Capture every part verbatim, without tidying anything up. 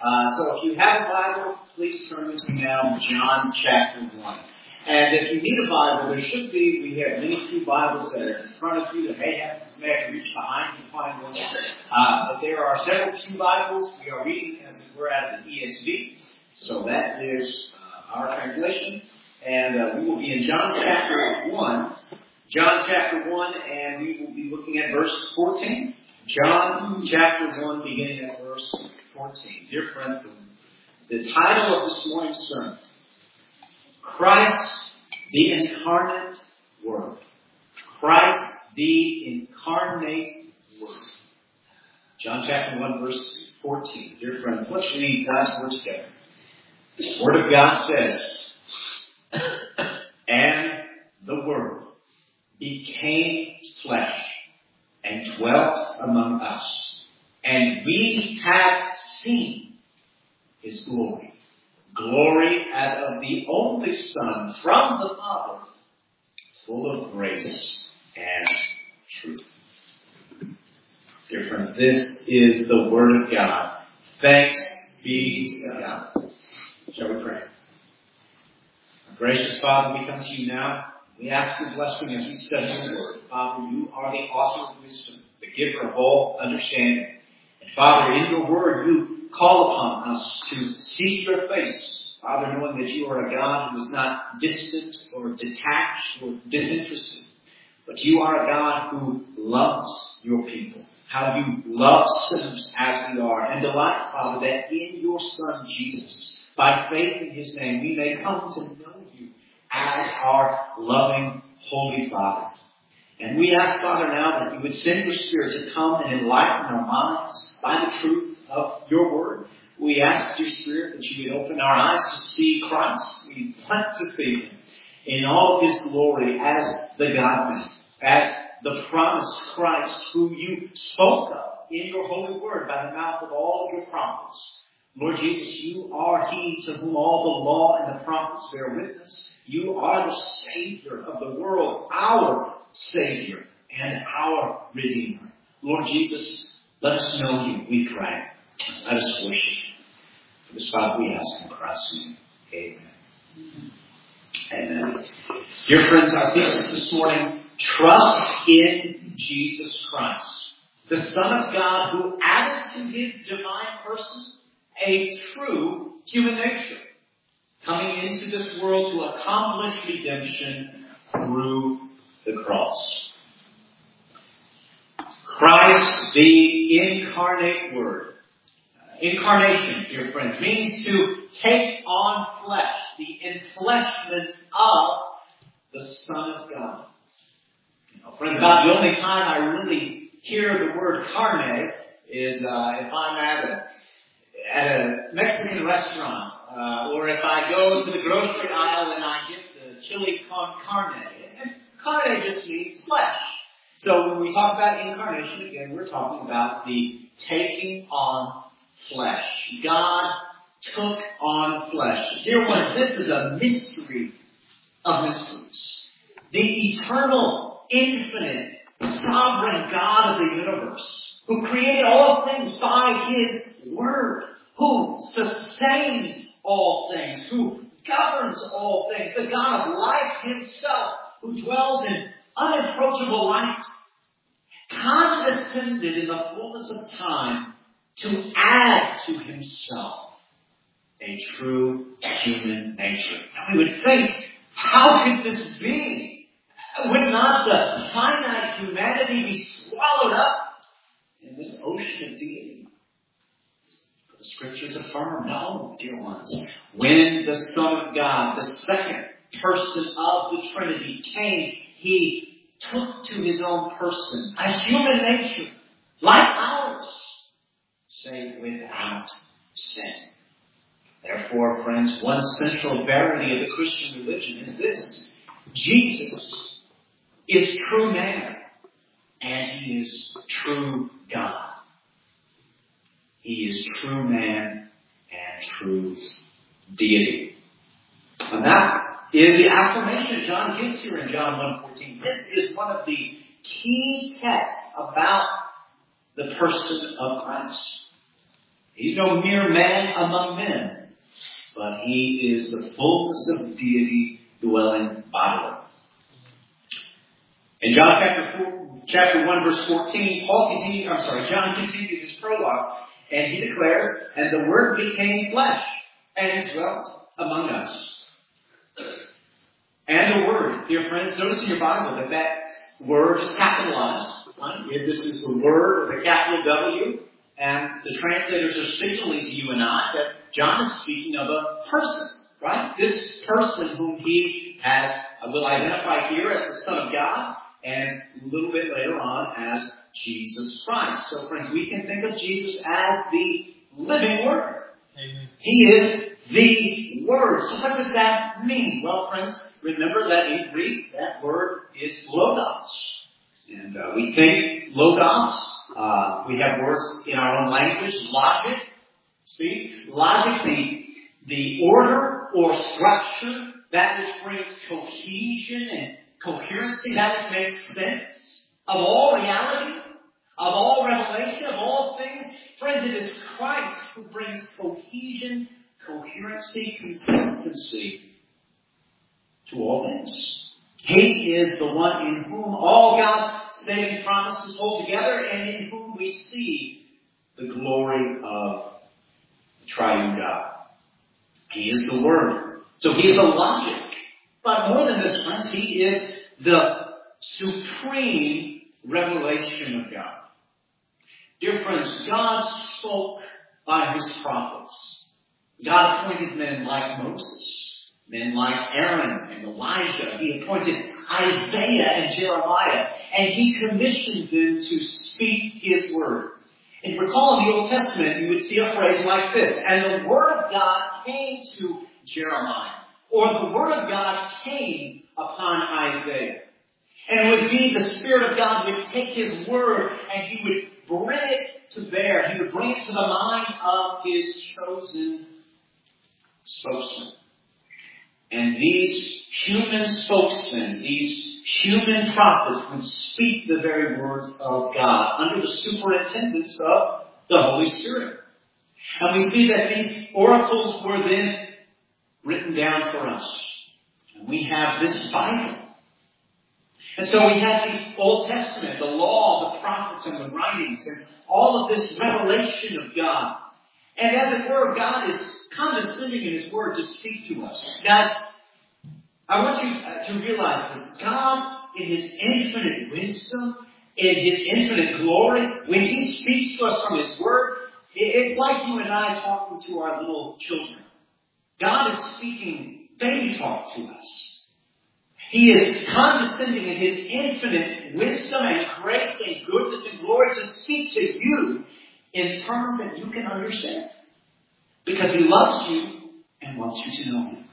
Uh, so if you have a Bible, please turn with me now to John chapter one. And if you need a Bible, there should be, we have many few Bibles that are in front of you that may have, may have to reach behind you to find one. Uh, but there are several few Bibles. We are reading, as it were, out of the E S V. So that is uh, our translation. And uh, we will be in John chapter one. John chapter one, and we will be looking at verse fourteen. John chapter one, beginning at verse fourteen. Dear friends, the title of this morning's sermon, Christ the Incarnate Word. Christ the Incarnate Word. John chapter one, verse fourteen. Dear friends, let's read God's Word together. The Word of God says, and the Word became flesh and dwelt among us, and we have seen His glory. Glory as of the only Son from the Father, full of grace and truth. Dear friends, this is the Word of God. Thanks be to God. Shall we pray? Our gracious Father, we come to you now. We ask your blessing as we study your Word. Father, you are the author of wisdom, the giver of all understanding. And Father, in your Word, you call upon us to seek your face. Father, knowing that you are a God who is not distant or detached or disinterested, but you are a God who loves your people. How you love sinners as we are, and delight, Father, that in your Son Jesus, by faith in His name, we may come to know you as our loving, holy Father. And we ask, Father, now that you would send your Spirit to come and enlighten our minds by the truth of your Word. We ask, dear Spirit, that you would open our eyes to see Christ. We want to see Him in all of His glory as the God-man, as the promised Christ who you spoke of in your holy Word by the mouth of all of your prophets. Lord Jesus, you are He to whom all the law and the prophets bear witness. You are the Savior of the world, our Savior and our Redeemer. Lord Jesus, let us know you, we pray. Let us worship you. For this, Father, we ask in Christ's name. Amen. Amen. Dear friends, our thesis this morning, trust in Jesus Christ, the Son of God who added to His divine person a true human nature, coming into this world to accomplish redemption through the cross. Christ, the incarnate Word. Uh, incarnation, dear friends, means to take on flesh, the enfleshment of the Son of God. You know, friends, about the only time I really hear the word carne is uh, if I'm at a at a Mexican restaurant, uh, or if I go to the grocery aisle and I get the chili con carne. And carne just means flesh. So when we talk about incarnation, again, we're talking about the taking on flesh. God took on flesh. Dear ones, this is a mystery of mysteries. The eternal, infinite, sovereign God of the universe, who created all things by His Word, who sustains all things, who governs all things, the God of life Himself, who dwells in unapproachable light, condescended in the fullness of time to add to Himself a true human nature. And we would think, how could this be? Would not the finite humanity be swallowed up in this ocean of deity? But the Scriptures affirm, no, dear ones. When the Son of God, the second person of the Trinity, came, He took to His own person a human nature like ours, save without sin. Therefore, friends, one central verity of the Christian religion is this: Jesus is true man, and He is true God. He is true man and true deity. And that is the affirmation John gives here in John one fourteen. This is one of the key texts about the person of Christ. He's no mere man among men, but he is the fullness of deity dwelling bodily. In John chapter four, chapter one, verse fourteen, Paul continues, I'm sorry, John continues his prologue, and he declares, "And the Word became flesh, and dwelt among us." And the Word, dear friends, notice in your Bible that that word is capitalized. Right? This is the Word with a capital W, and the translators are signaling to you and I that John is speaking of a person, right? This person whom he has, will identify here as the Son of God, and a little bit later on as Jesus Christ. So friends, we can think of Jesus as the living Word. Amen. He is the Word. So what does that mean? Well, friends, remember that in Greek, that word is logos. And uh, we think logos, uh, we have words in our own language, logic. See, logic, the, the order or structure, that which brings cohesion and coherency, that which makes sense of all reality, of all revelation, of all things. Friends, it is Christ who brings cohesion, coherency, consistency to all things. He is the one in whom all God's saving promises hold together, and in whom we see the glory of the triune God. He is the Word. So he is the logic. But more than this, friends, he is the supreme revelation of God. Dear friends, God spoke by his prophets. God appointed men like Moses, men like Aaron and Elijah. He appointed Isaiah and Jeremiah, and he commissioned them to speak his word. And recall in the Old Testament, you would see a phrase like this: "And the word of God came to Jeremiah," or "the word of God came upon Isaiah." And it would be the Spirit of God would take his word and he would bring it to bear. He would bring it to the mind of his chosen spokesman. And these human spokesmen, these human prophets would speak the very words of God under the superintendence of the Holy Spirit. And we see that these oracles were then written down for us. And we have this Bible. And so we have the Old Testament, the law, the prophets, and the writings, and all of this revelation of God. And as it were, God is condescending in his word to speak to us. Guys, I want you to realize this. God, in his infinite wisdom, in his infinite glory, when he speaks to us from his word, it's like you and I talking to our little children. God is speaking baby talk to us. He is condescending in his infinite wisdom and grace and goodness and glory to speak to you in terms that you can understand. Because he loves you and wants you to know him.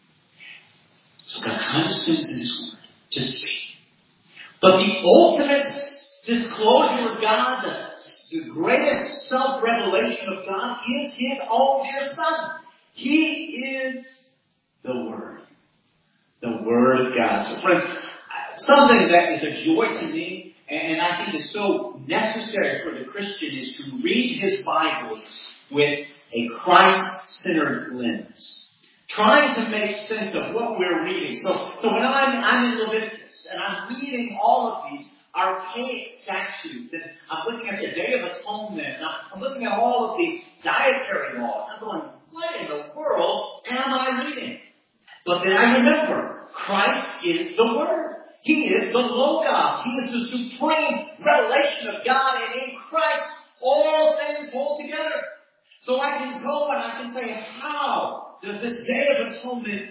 So God condescends in his word to speak. But the ultimate disclosure of God, the, the greatest self-revelation of God, is his own dear Son. He is the Word. The Word of God. So friends, something that is a joy to me, and I think is so necessary for the Christian, is to read his Bible with a Christ-centered lens. Trying to make sense of what we're reading. So, so when I'm, I'm in Leviticus, and I'm reading all of these archaic statutes, and I'm looking at the Day of Atonement, and I'm looking at all of these dietary laws, I'm going, what in the world am I reading? But then I remember, Christ is the Word. He is the Logos. He is the supreme revelation of God, and in Christ all things hold together. So I can go and I can say, how does this Day of Atonement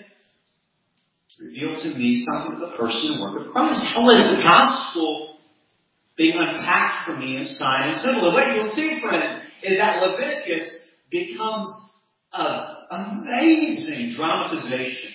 reveal to me something of the person and work of Christ? How is the gospel being unpacked for me in sign and symbol? And what you'll see, friends, is that Leviticus becomes an amazing dramatization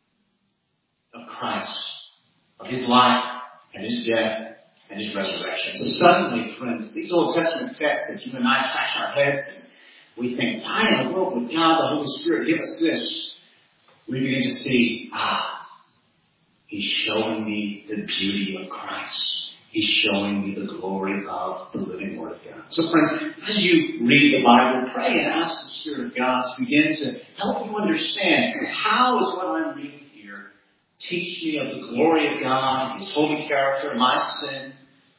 of Christ, of his life and his death and his resurrection. So suddenly, friends, these Old Testament texts that you and I scratch our heads and we think, why in the world would God, the Holy Spirit, give us this? We begin to see, ah, he's showing me the beauty of Christ. He's showing me the glory of the living Word of God. So friends, as you read the Bible, pray and ask the Spirit of God to begin to help you understand how is what I'm reading here teach me of the glory of God, His holy character, my sin,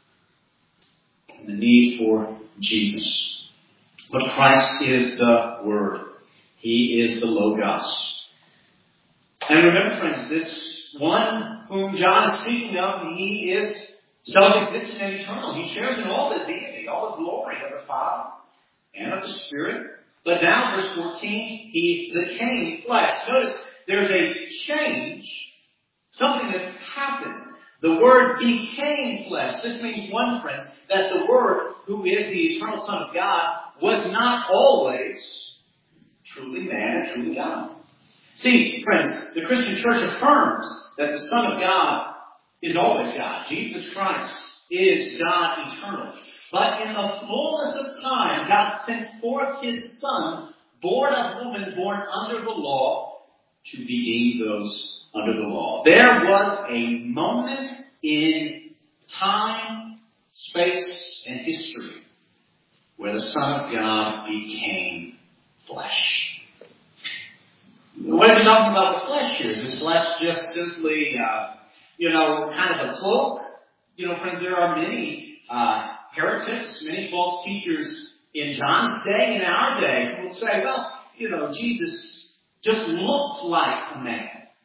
and the need for Jesus. But Christ is the Word. He is the Logos. And remember, friends, this one whom John is speaking of, He is self-existent and eternal. He shares in all the deity, all the glory of the Father and of the Spirit. But now, verse fourteen, He became flesh. Notice there's a change, something that happened. The Word became flesh. This means, one, friends, that the Word, who is the eternal Son of God, was not always truly man and truly God. See, friends, the Christian church affirms that the Son of God is always God. Jesus Christ is God eternal. But in the fullness of time, God sent forth His Son, born of woman, born under the law, to redeem those under the law. There was a moment in time, space, and history where the Son of God became flesh. What is he talking about the flesh here? Is this flesh just simply, uh, you know, kind of a cloak? You know, friends, there are many uh, heretics, many false teachers in John's day and our day who will say, well, you know, Jesus just looked like a man.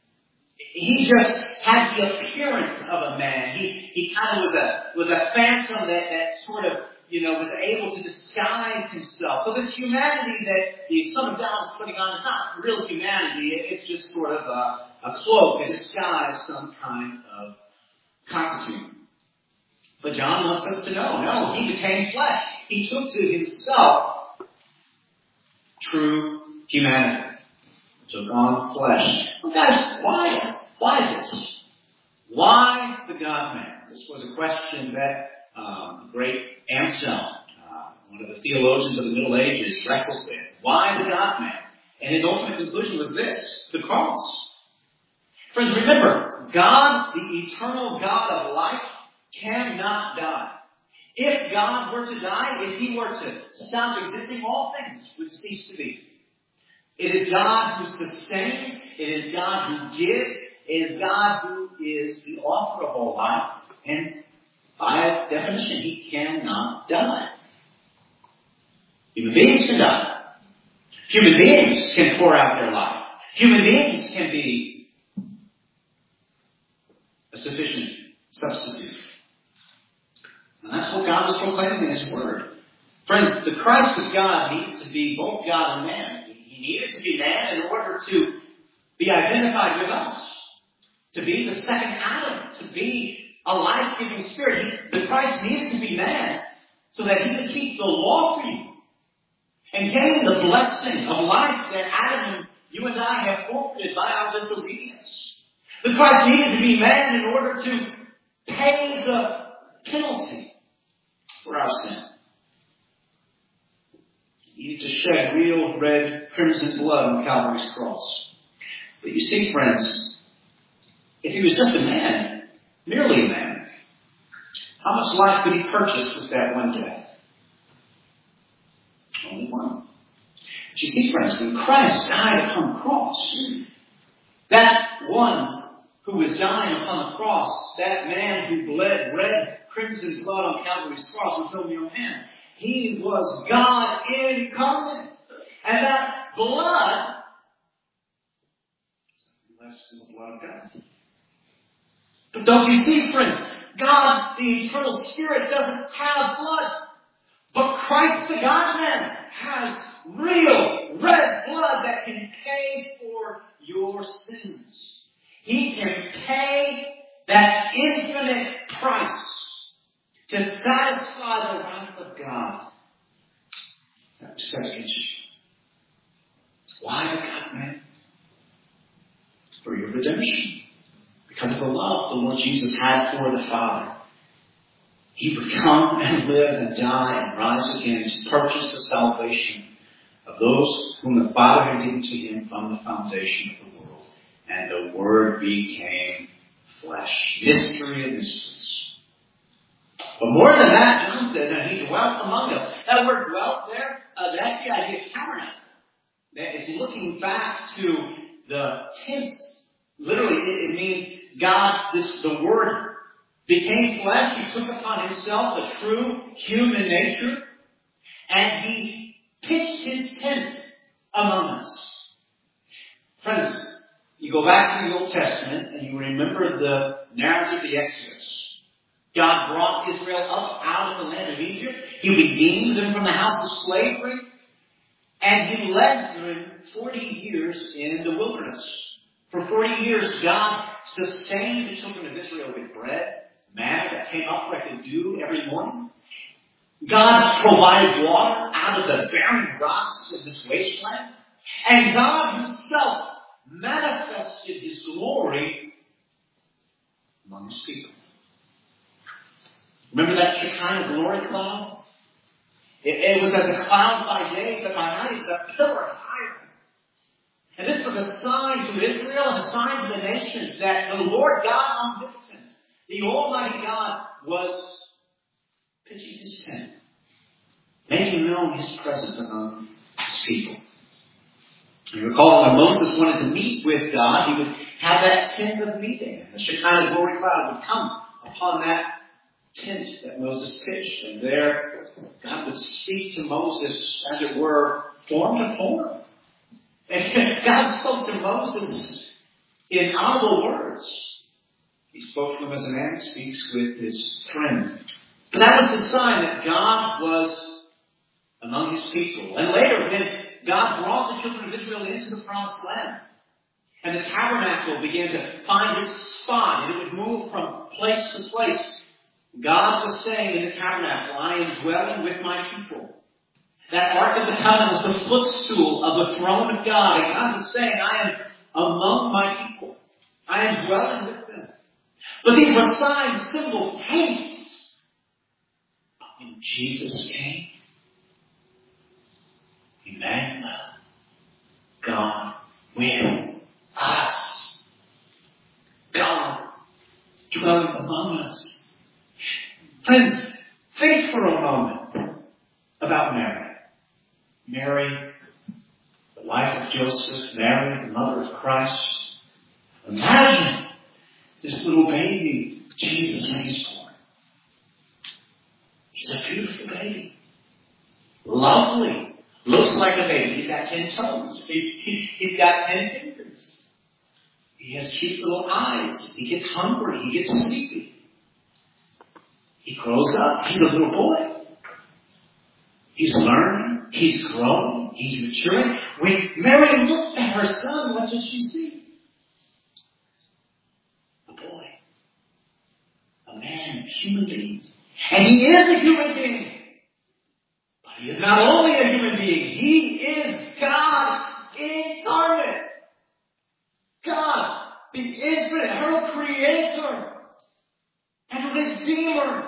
He just had the appearance of a man. He he kind of was a was a phantom that, that sort of, you know, was able to disguise himself. So this humanity that the Son of God is putting on is not real humanity. It's just sort of a, a cloak, a disguise, some kind of costume. But John wants us to know, no, He became flesh. He took to Himself true humanity. Took on flesh. Well, guys, why, why this? Why the God-man? This was a question that um, the great Anselm, uh, one of the theologians of the Middle Ages, wrestled with. Why the God-man? And his ultimate conclusion was this: the cross. Friends, remember, God, the eternal God of life, cannot die. If God were to die, if He were to stop existing, all things would cease to be. It is God who sustains. It is God who gives. It is God who is the author of all life. And by definition, He cannot die. Human beings can die. Human beings can pour out their life. Human beings can be a sufficient substitute. And that's what God is proclaiming in His Word. Friends, the Christ of God needs to be both God and man. He needed to be man in order to be identified with us. To be the second Adam. To be a life-giving spirit. He, the Christ needed to be man so that He could keep the law for you. And gain the blessing of life that Adam and you and I have forfeited by our disobedience. The Christ needed to be man in order to pay the penalty for our sin. He needed to shed real red crimson blood on Calvary's cross. But you see, friends, if He was just a man, merely a man, how much life could He purchase with that one death? Only one. But you see, friends, when Christ died upon the cross, that one who was dying upon the cross, that man who bled red crimson blood on Calvary's cross, was no mere man. He was God incarnate. And that blood is less than the blood of God. But don't you see, friends, God, the eternal Spirit, doesn't have blood. But Christ, the God-man, has real red blood that can pay for your sins. He can pay that infinite price to satisfy the wrath of God. That second. Why the God-man? For your redemption. Because of the love the Lord Jesus had for the Father. He would come and live and die and rise again to purchase the salvation of those whom the Father had given to Him from the foundation of the world. And the Word became flesh. Mystery of mysteries. But more than that, John says, and he dwelt among us. That word dwelt there, uh, that's the idea of tabernacle. It's looking back to the tent. Literally, it, it means God, this, the Word became flesh. He took upon himself the true human nature. And he pitched his tent among us. Friends, you go back to the Old Testament and you remember the narrative of the Exodus. God brought Israel up out of the land of Egypt. He redeemed them from the house of slavery. And he led them forty years in the wilderness. For forty years, God sustained the children of Israel with bread, manna that came up like a dew every morning. God provided water out of the barren rocks of this wasteland. And God himself manifested his glory among his people. Remember that Shekinah glory cloud? It, it was as a cloud by day, but by night it's a pillar of fire. And this was a sign to Israel and a sign to the nations that the Lord God omnipotent, the Almighty God, was pitching his tent, making known his presence among his people. You recall when Moses wanted to meet with God, he would have that tent of meeting. And the Shekinah glory cloud would come upon that tent that Moses pitched. And there, God would speak to Moses, as it were, form to form. And God spoke to Moses in audible words. He spoke to him as a man speaks with his friend. But that was the sign that God was among his people. And later, when God brought the children of Israel into the promised land, and the tabernacle began to find its spot, and it would move from place to place, God was saying in the tabernacle, I am dwelling with my people. That Ark of the Covenant was the footstool of the throne of God. And God was saying, I am among my people. I am dwelling with them. But these were signs, symbols, tastes. But when Jesus came, Emmanuel, God with us. God dwelling among us. Friends, think for a moment about Mary. Mary, the wife of Joseph, Mary, the mother of Christ. Imagine this little baby, Jesus, when he's born. He's a beautiful baby. Lovely. Looks like a baby. He's got ten toes. He's, he, he's got ten fingers. He has cute little eyes. He gets hungry. He gets sleepy. He grows up. He's a little boy. He's learning. He's growing. He's maturing. When Mary looked at her son, what did she see? A boy. A man, a human being. And he is a human being. But he is not only a human being. He is God incarnate. God, the infinite, her creator and redeemer.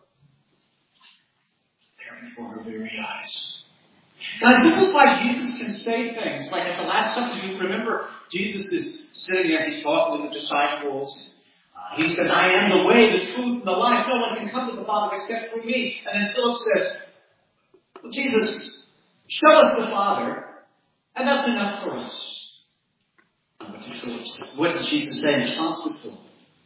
There before her very eyes. Now, this is why Jesus can say things. Like at the Last Supper, you remember Jesus is sitting there, he's talking to the disciples. Uh, he said, I am the way, the truth, and the life. No one can come to the Father except through me. And then Philip says, well, Jesus, show us the Father, and that's enough for us. And what did Philip say? What did Jesus say in response to Philip?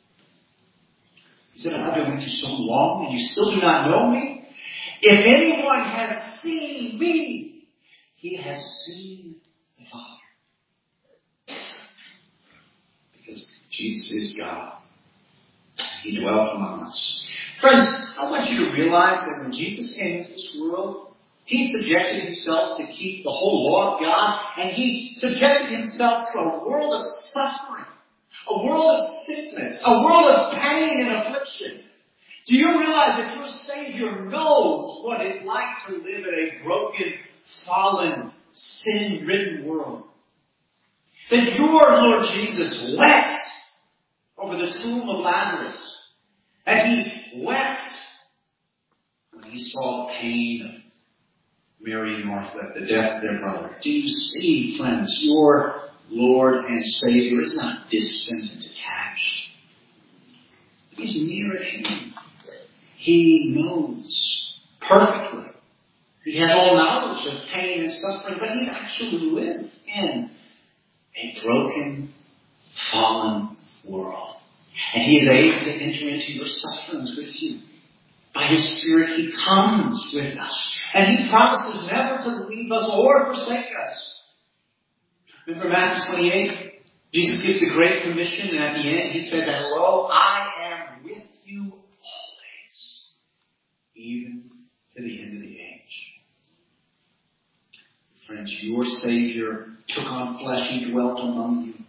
He said, I've been with you so long, and you still do not know me? If anyone has seen me, he has seen the Father. Because Jesus is God. He dwelt among us. Friends, I want you to realize that when Jesus came into this world, he subjected himself to keep the whole law of God, and he subjected himself to a world of suffering, a world of sickness, a world of pain and affliction. Do you realize that your Savior knows what it's like to live in a broken, fallen, sin-ridden world? That your Lord Jesus wept over the tomb of Lazarus. And he wept when he saw the pain of Mary and Martha at the death of their brother. Do you see, friends, your Lord and Savior is not distant and detached. He's near at hand. He knows perfectly. He has all knowledge of pain and suffering, but He actually lived in a broken, fallen world. And He is able to enter into your sufferings with you. By His Spirit, He comes with us. And He promises never to leave us or forsake us. Remember Matthew twenty-eight? Jesus gives the Great Commission, and at the end He said that, "Lo, I am with you always, even to the end of the age." Friends, your Savior took on flesh. He dwelt among you.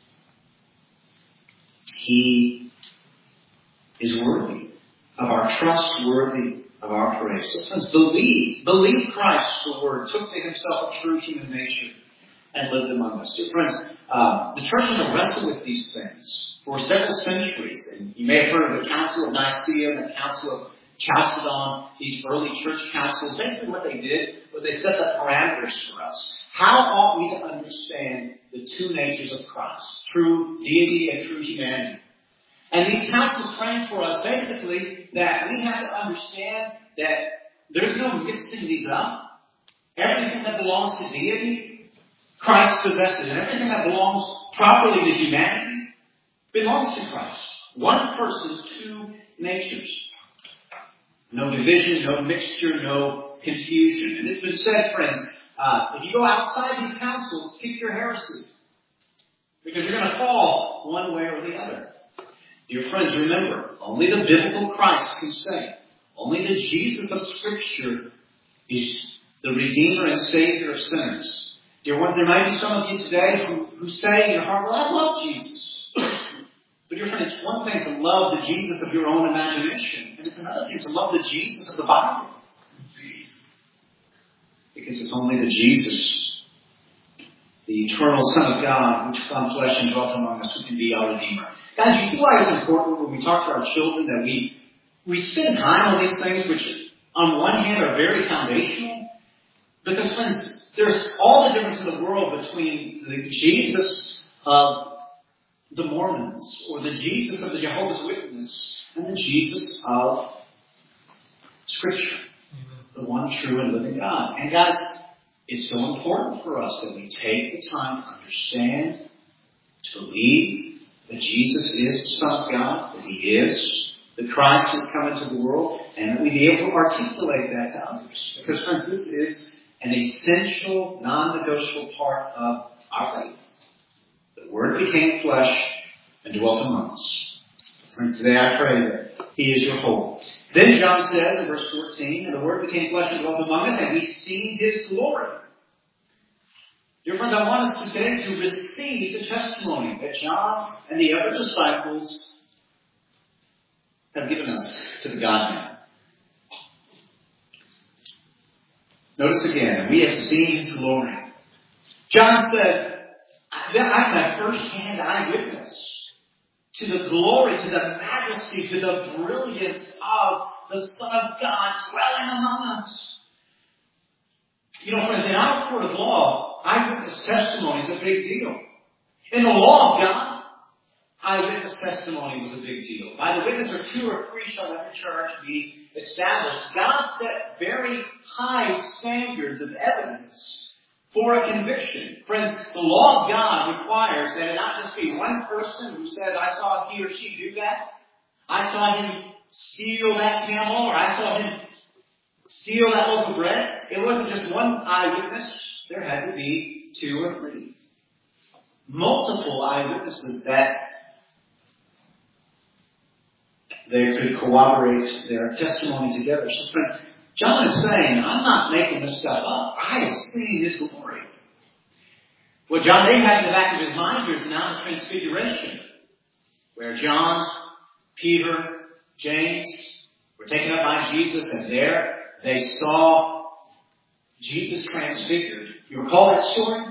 He is worthy of our trust, worthy of our praise. So friends, believe, believe Christ, the Word, took to Himself a true human nature and lived among us. So friends, uh, the church has wrestled with these things for several centuries. And you may have heard of the Council of Nicaea and the Council of Chalcedon, these early church councils. Basically what they did was they set the parameters for us. How ought we to understand the two natures of Christ, true deity and true humanity? And these councils frame for us basically that we have to understand that there's no mixing these up. Everything that belongs to deity, Christ possesses, and everything that belongs properly to humanity belongs to Christ. One person, two natures. No division, no mixture, no confusion. And it's been said, friends, uh, if you go outside these councils, pick your heresy. Because you're going to fall one way or the other. Dear friends, remember, only the biblical Christ can save. Only the Jesus of Scripture is the Redeemer and Savior of sinners. Dear ones, there might be some of you today who, who say in your heart, "Well, I love Jesus." But dear friend, it's one thing to love the Jesus of your own imagination, and it's another thing to love the Jesus of the Bible. Because it's only the Jesus, the eternal Son of God, who took on flesh and dwelt among us, who can be our Redeemer. Guys, you see why it's important when we talk to our children that we, we spend time on these things, which on one hand are very foundational. Because friends, there's all the difference in the world between the Jesus of the Mormons or the Jesus of the Jehovah's Witnesses and the Jesus of Scripture. The one true and living God. And guys, it's so important for us that we take the time to understand, to believe that Jesus is the Son of God, that He is the Christ who has come into the world, and that we be able to articulate that to others. Because friends, this is an essential, non-negotiable part of our faith. The Word became flesh and dwelt among us. Friends, today I pray that He is your hope. Then John says in verse fourteen, "And the Word became flesh and dwelt among us, and we see His glory." Dear friends, I want us today to receive the testimony that John and the other disciples have given us to the God-man. Notice again, we have seen His glory. John says, I'm a first-hand eyewitness to the glory, to the majesty, to the brilliance of the Son of God dwelling among us. You know, friends, in our court of law, eyewitness testimony is a big deal. In the law of God, eyewitness testimony was a big deal. By the witness of two or three shall every charge be established. God set very high standards of evidence for a conviction. Friends, the law of God requires that it not just be one person who says, I saw he or she do that. I saw him steal that camel, or I saw him steal that loaf of bread. It wasn't just one eyewitness. There had to be two or three. Multiple eyewitnesses that they could corroborate their testimony together. So friends, John is saying, I'm not making this stuff up. I have seen His glory. What John may have in the back of his mind here is the Mount of Transfiguration, where John, Peter, James were taken up by Jesus, and there they saw Jesus transfigured. You recall that story?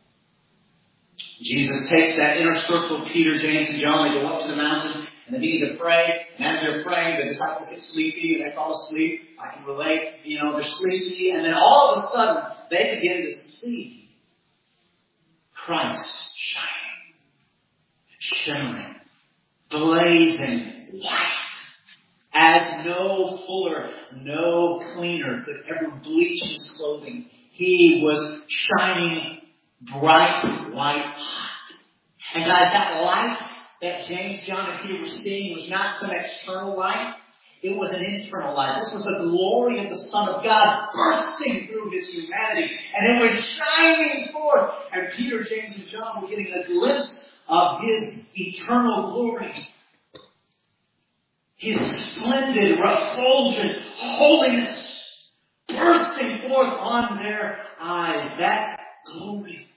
Jesus takes that inner circle of Peter, James, and John. They go up to the mountain and they begin to pray. And as they're praying, the disciples get sleepy and they fall asleep. I can relate. You know, they're sleepy. And then all of a sudden, they begin to see Christ shining, shimmering, blazing white as no fuller, no cleaner could ever bleach his clothing. He was shining bright, white hot. And guys, that light that James, John, and Peter were seeing was not some external light. It was an internal light. This was the glory of the Son of God bursting through his humanity. And it was shining forth. And Peter, James, and John were getting a glimpse of his eternal glory. His splendid, refulgent holiness bursting forth on their eyes. That glory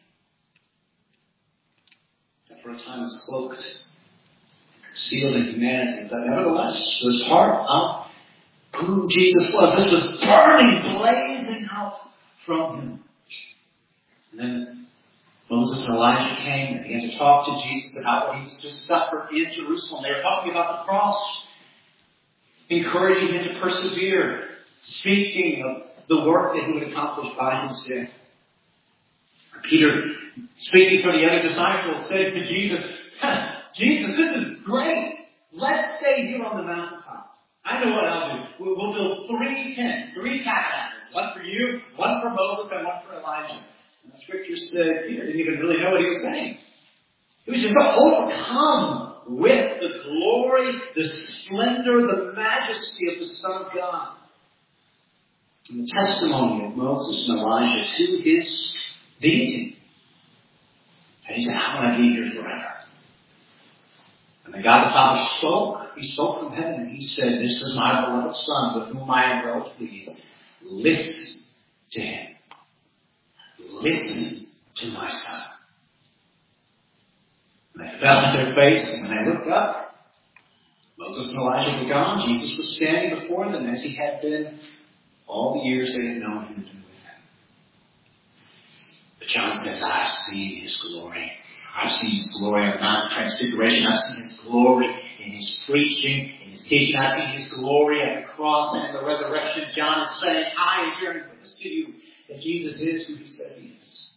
that for a time was cloaked, concealed in humanity, but nevertheless was part of who Jesus was. This was burning, blazing out from him. And then Moses and Elijah came and began to talk to Jesus about what he was to suffer in Jerusalem. They were talking about the cross, encouraging him to persevere, speaking of the work that he would accomplish by his death. Peter, speaking for the other disciples, said to Jesus, Jesus, this is great. Let's stay here on the mountaintop. I know what I'll do. We'll, we'll build three tents, three tabernacles. One for you, one for Moses, and one for Elijah. And the scripture said Peter didn't even really know what he was saying. He was just overcome with the glory, the splendor, the majesty of the Son of God. And the testimony of Moses and Elijah to his deity. And he said, I want to be here forever. And then God the Father spoke. He spoke from heaven and he said, this is my beloved Son with whom I am well pleased. Listen to him. Listen to my Son. And they fell on their face, and when they looked up, Moses and Elijah were gone. Jesus was standing before them as he had been all the years they had known him to do with them. But John says, I've seen his glory. I've seen his glory on Mount Transfiguration. I've seen his glory in his preaching, in his teaching. I've seen his glory at the cross and in the resurrection. John is saying, I am bearing witness to you that Jesus is who he says he is.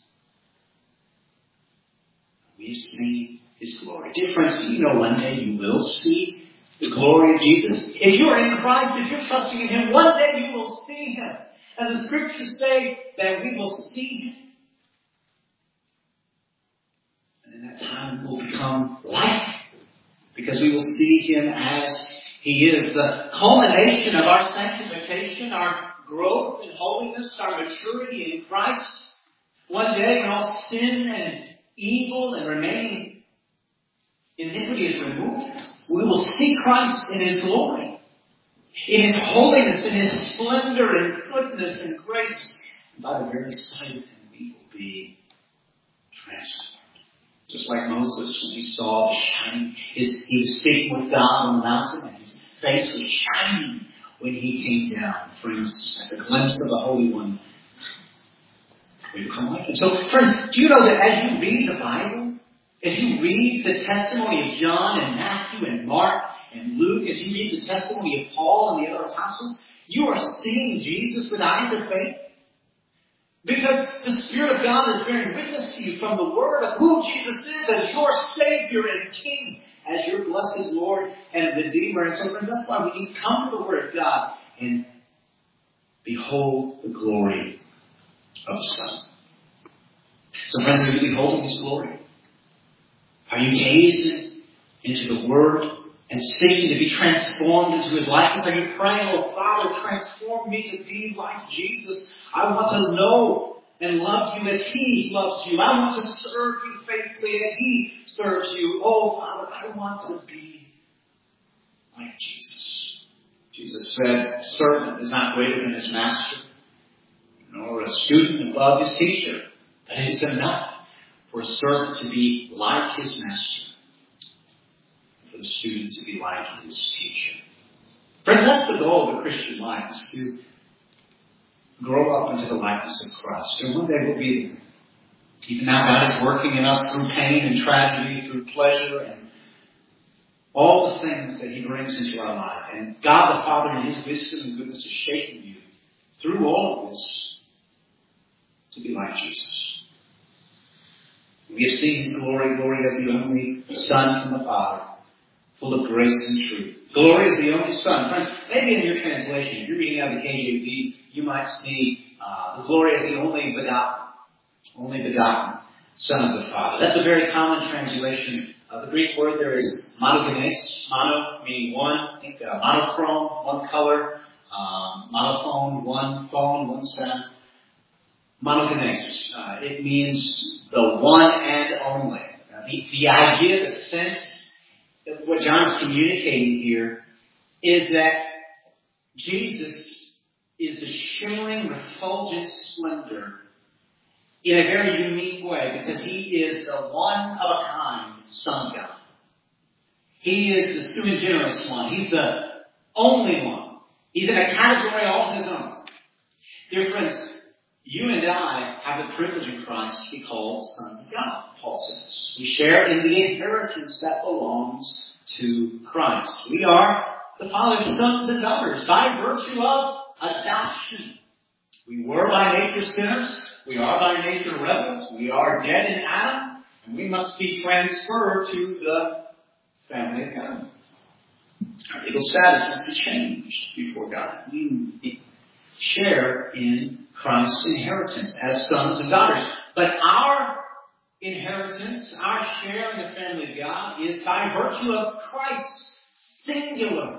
We've seen his glory. Dear friends, do you know one day you will see the glory of Jesus? If you're in Christ, if you're trusting in him, one day you will see him. And the scriptures say that we will see him. And in that time we'll become like him. Because we will see him as he is. The culmination of our sanctification, our growth in holiness, our maturity in Christ. One day when all sin and evil and remaining iniquity is removed, we will see Christ in his glory, in his holiness, in his splendor and goodness and grace. And by the very sight of him, we will be transformed. Just like Moses, when he saw the shining, his, he was speaking with God on the mountain, and his face was shining when he came down. Friends, at the glimpse of the Holy One, we become like him. So, friends, do you know that as you read the Bible, as you read the testimony of John and Matthew and Mark and Luke, as you read the testimony of Paul and the other apostles, you are seeing Jesus with eyes of faith? Because the Spirit of God is bearing witness to you from the Word of who Jesus is as your Savior and King, as your blessed Lord and Redeemer. And so, friends, that's why we need to come to the Word of God and behold the glory of the Son. So, friends, are you beholding His glory? Are you gazing into the Word and seeking to be transformed into His likeness? Are you praying, oh Father, transform me to be like Jesus? I want to know and love you as He loves you. I want to serve you faithfully as He serves you. Oh Father, I want to be like Jesus. Jesus said, a servant is not greater than his master, nor a student above his teacher. But it is enough for a servant to be like his master, and for the student to be like his teacher. Friends, that's the goal of the Christian life, is to grow up into the likeness of Christ. And one day we'll be there. Even now God is working in us through pain and tragedy, through pleasure and all the things that He brings into our life. And God the Father in His wisdom and goodness is shaping you through all of this to be like Jesus. We have seen His glory, glory as the only Son from the Father, full of grace and truth. Glory is the only Son. Friends, maybe in your translation, if you're reading out of the K J V, you might see uh, the glory is the only begotten, only begotten Son of the Father. That's a very common translation. Uh, the Greek word there is monogenes, mono meaning one, I think uh, monochrome, one color, um, monophone, one phone, one sound. Monogenes, uh, it means the one and only. Uh, the, the idea, the sense, that what John's communicating here is that Jesus is the shimmering, refulgent splendor in a very unique way, because he is the one-of-a-kind Son of God. He is the sui generis one. He's the only one. He's in a category all of his own. Dear friends, you and I have the privilege in Christ to be called sons of God, Paul says. We share in the inheritance that belongs to Christ. We are the Father's sons and daughters by virtue of adoption. We were by nature sinners. We are by nature rebels. We are dead in Adam. And we must be transferred to the family of God. Our legal status must be changed before God. We share in Christ's inheritance as sons and daughters. But our inheritance, our share in the family of God, is by virtue of Christ's singular,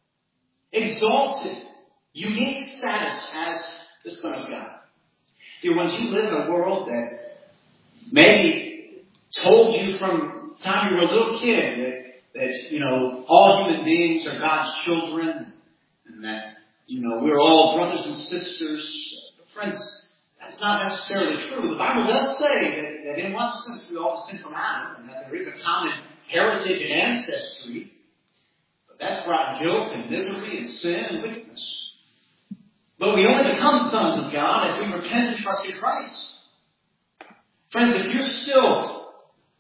exalted, unique status as the Son of God. Dear ones, you live in a world that maybe told you from the time you were a little kid that, that, you know, all human beings are God's children and that, you know, we're all brothers and sisters. But friends, that's not necessarily true. The Bible does say that, that in one sense we all descend from Adam and that there is a common heritage and ancestry. But that's brought guilt and misery and sin and wickedness. But we only become sons of God as we repent and trust in Christ. Friends, if you're still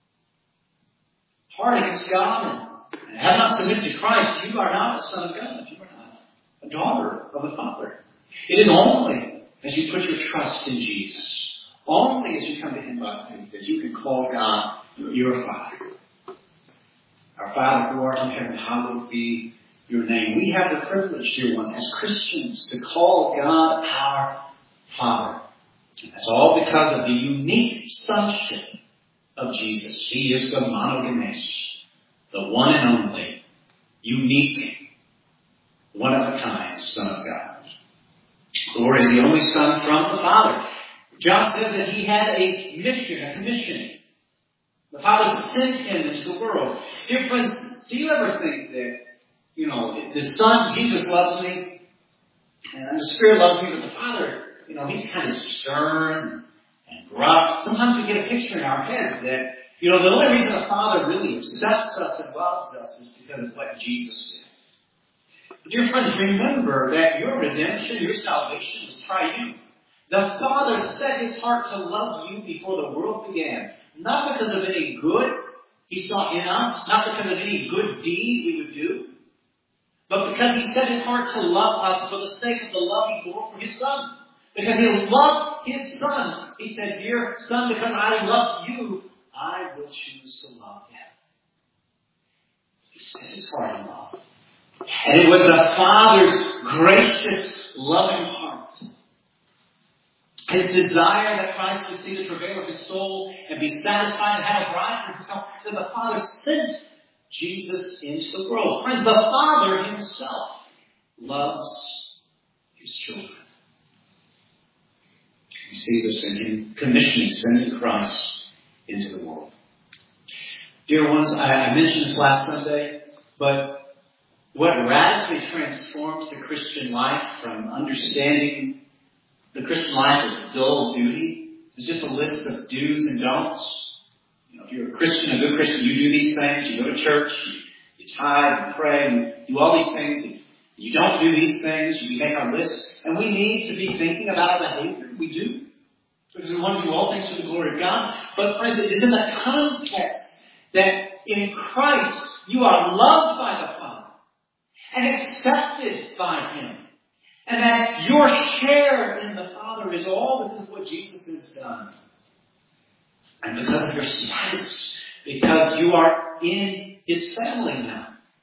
hard against God and have not submitted to Christ, you are not a son of God. You are not a daughter of the Father. It is only as you put your trust in Jesus, only as you come to Him by faith, that you can call God your Father. Our Father who art in heaven, hallowed be your name. We have the privilege, dear ones, as Christians, to call God our Father. And that's all because of the unique sonship of Jesus. He is the monogenes, the one and only, unique, one-of-a-kind Son of God. Glory is the only Son from the Father. John says that he had a mission, a commission. The Father sent him into the world. Dear friends, do you ever think that, you know, the Son, Jesus loves me, and the Spirit loves me, but the Father, you know, He's kind of stern and gruff. Sometimes we get a picture in our heads that, you know, the only reason the Father really accepts us and loves us is because of what Jesus did. But dear friends, remember that your redemption, your salvation was triune. The Father set His heart to love you before the world began. Not because of any good He saw in us, not because of any good deed we would do, but because He set His heart to love us for the sake of the love He bore for His Son. Because He loved His Son. He said, dear Son, because I love you, I will choose to love Him. He set His heart in love. And it was the Father's gracious, loving heart, His desire that Christ would see the travail of His soul and be satisfied and have a bride for Himself, that the Father sent Jesus into the world. Friends, the Father Himself loves His children. He sees us in Him commissioning, sending Christ into the world. Dear ones, I, I mentioned this last Sunday, but what radically transforms the Christian life from understanding the Christian life as dull duty is just a list of do's and don'ts. You know, if you're a Christian, a good Christian, you do these things. You go to church, you, you tithe, you pray, you do all these things. If you don't do these things, you make our list. And we need to be thinking about our behavior. We do. Because we want to do all things to the glory of God. But friends, it is in the context that in Christ you are loved by the Father and accepted by Him. And that your share in the Father is all because of what Jesus has done. And because of your status. Because you are in His family now.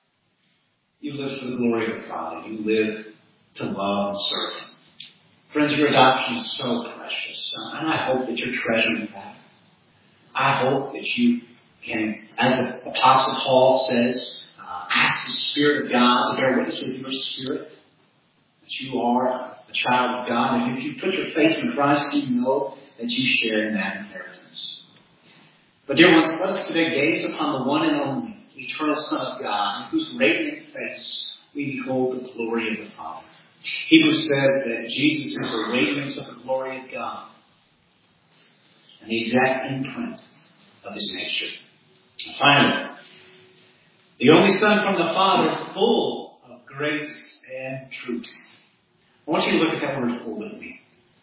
You live for the glory of the Father. You live to love and serve Him. Friends, your adoption is so precious. And I hope that you're treasuring that. I hope that you can, as the Apostle Paul says, uh, ask the Spirit of God to bear witness with your spirit that you are a child of God. And if you put your faith in Christ, you know that you share in that inheritance. But dear ones, let us today gaze upon the one and only eternal Son of God, in whose radiant face we behold the glory of the Father. Hebrews says that Jesus is the radiance of the glory of God and the exact imprint of His nature. And finally, the only Son from the Father, full of grace and truth. I want you to look at that word "full" with me.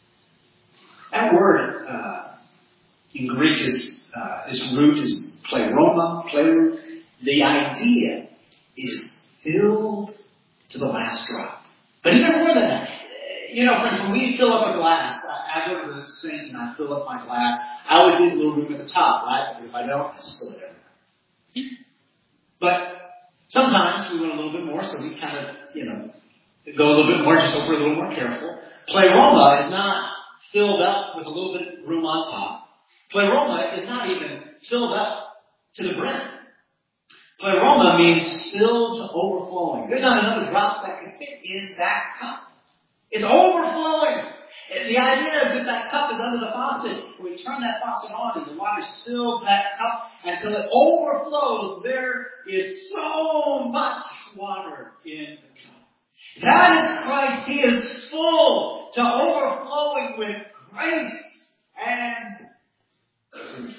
That word uh, in Greek is uh, its root is pleroma, plero. The idea is filled to the last drop. But even more than that, you know, friends, when we fill up a glass, I, I go to the sink and I fill up my glass. I always leave a little room at the top, right? Because if I don't, I spill it everywhere. But sometimes we want a little bit more, so we kind of, you know, go a little bit more, just so we're a little more careful. Pleroma is not filled up with a little bit of room on top. Pleroma is not even filled up to the brim. Pleroma means filled to overflowing. There's not another drop that can fit in that cup. It's overflowing. The idea is that that cup is under the faucet. When we turn that faucet on and the water fills that cup until it overflows, there is so much water in the cup. That is Christ. He is full to overflowing with grace and truth.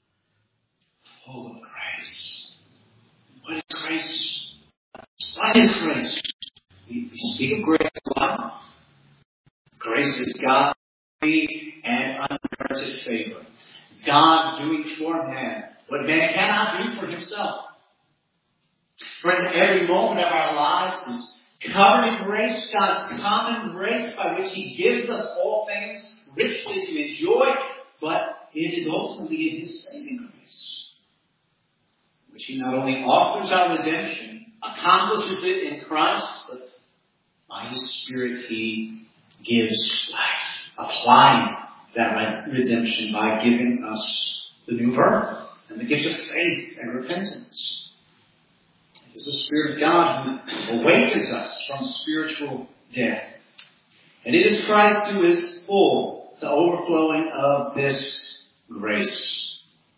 Full of grace. What is grace? What is grace? We, we speak of grace a lot. Grace is God's free and unmerited favor. God doing for man what man cannot do for himself. Friends, every moment of our lives is covered in grace, God's common grace by which He gives us all things richly to enjoy, but it is ultimately in His saving grace, which He not only offers our redemption, accomplishes it in Christ, but by His Spirit He gives life, applying that redemption by giving us the new birth and the gift of faith and repentance. It is the Spirit of God who awakens us from spiritual death. And it is Christ who is full, the overflowing of this grace.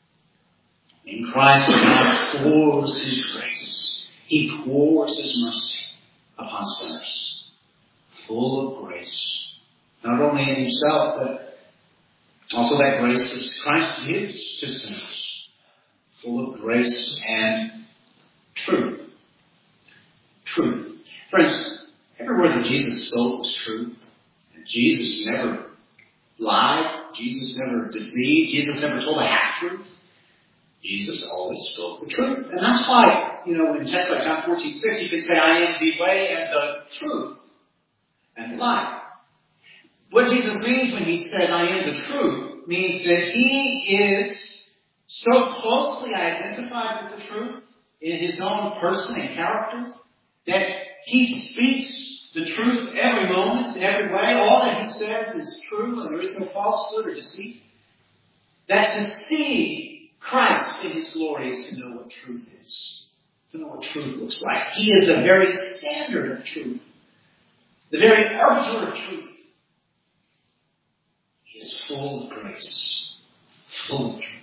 In Christ, God pours His grace. He pours His mercy upon sinners. Full of grace. Not only in Himself, but also that grace that Christ gives to sinners. Full of grace and truth. Truth. Friends, every word that Jesus spoke was true. And Jesus never lied. Jesus never deceived. Jesus never told a half-truth. Jesus always spoke the truth. And that's why, you know, in text like John fourteen six, you can say, I am the way and the truth and the life. What Jesus means when He says, I am the truth, means that He is so closely identified with the truth in His own person and character that He speaks the truth every moment, in every way. All that He says is true, and there is no falsehood or deceit. That to see Christ in His glory is to know what truth is, to know what truth looks like. He is the very standard of truth, the very arbiter of truth. He is full of grace, full of truth.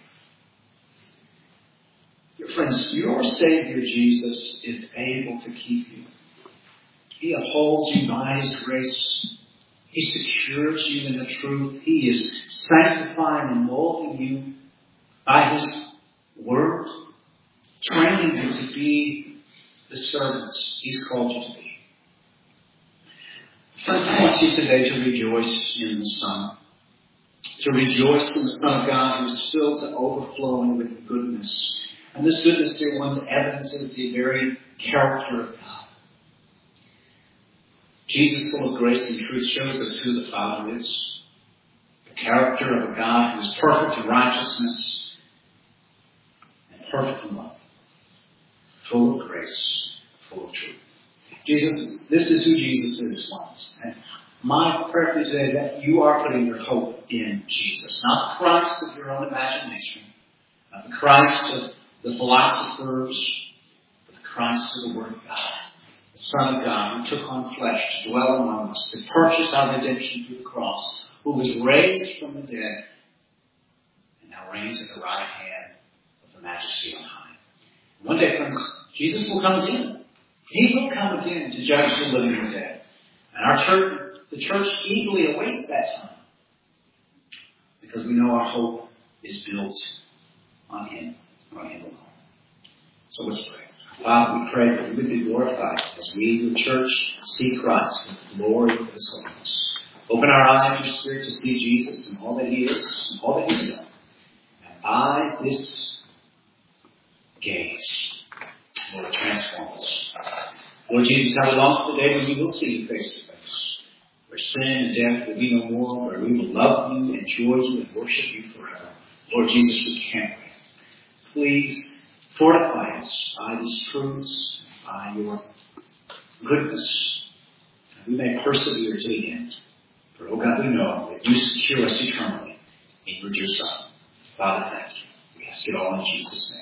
Your friends, your Savior Jesus is able to keep you. He upholds you by His grace. He secures you in the truth. He is sanctifying and molding you by His Word, training you to be the servants He's called you to be. Friends, I want you today to rejoice in the Son. To rejoice in the Son of God who is filled to overflowing with goodness. And this goodness, dear ones, evidences the very character of God. Jesus, full of grace and truth, shows us who the Father is. The character of a God who is perfect in righteousness and perfect in love. Full of grace, full of truth. Jesus, this is who Jesus is once. And my prayer for you today is that you are putting your hope in Jesus. Not the Christ of your own imagination. Not the Christ of the philosophers. But the Christ of the Word of God. The Son of God who took on flesh to dwell among us. To purchase our redemption through the cross. Who was raised from the dead. And now reigns at the right hand of the Majesty on high. One day, friends, Jesus will come again. He will come again to judge the living and the dead. And our church, the church eagerly awaits that time. Because we know our hope is built on Him, on Him alone. So let's pray. Father, we pray that you would be glorified as we, your church, see Christ in the glory of His holiness. Open our eyes and your spirit to see Jesus and all that He is and all that He's done. And by this gaze, Lord, transform us. Lord Jesus, how we long for the day when we will see you face to face. Where sin and death will be no more, where we will love you, enjoy you, and worship you forever. Lord Jesus, we can't wait. Please fortify us by these truths, by your goodness, that we may persevere to the end. For, oh God, we know that you secure us eternally in your dear Son. Father, thank you. We ask it all in Jesus' name.